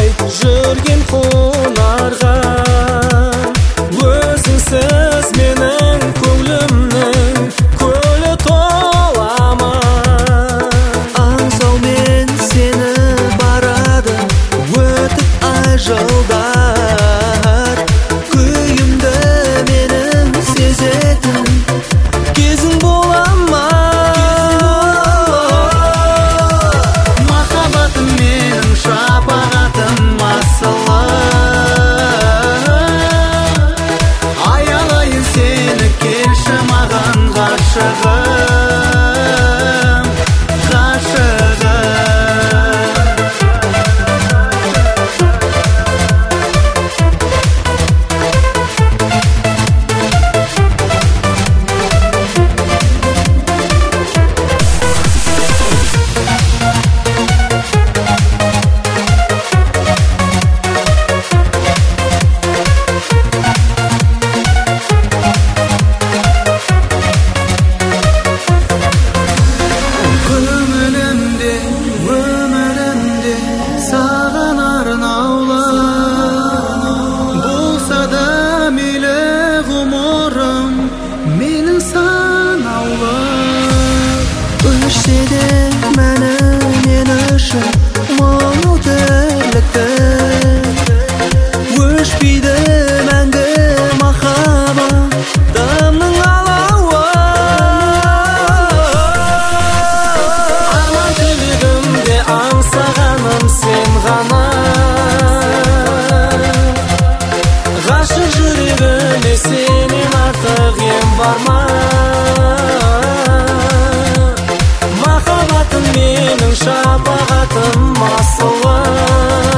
жүрген қонарға, өзіңсіз менің көңілімнің көлі тола ма? Аңсаумен сені барады өтіп ай жылдар, күйімді менің сезетін кезің бола ма? Махаббатым менің шапағатым асылы, аялайын сені, келші маған ғашығым, ғашығым. Көңілімде, өмірімде саған арнаулы, болса да мейлі ғұмырым менің санаулы. Өшсе де мәні мен үшін мұңлы тірліктің, өшпейді мәңгі махаббатымның алауы. Арман тілегімде аңсағаным сен ғана, ғашық жүрегіме сенен артық ем бар ма? Махаббатым менің шапағатым асылы,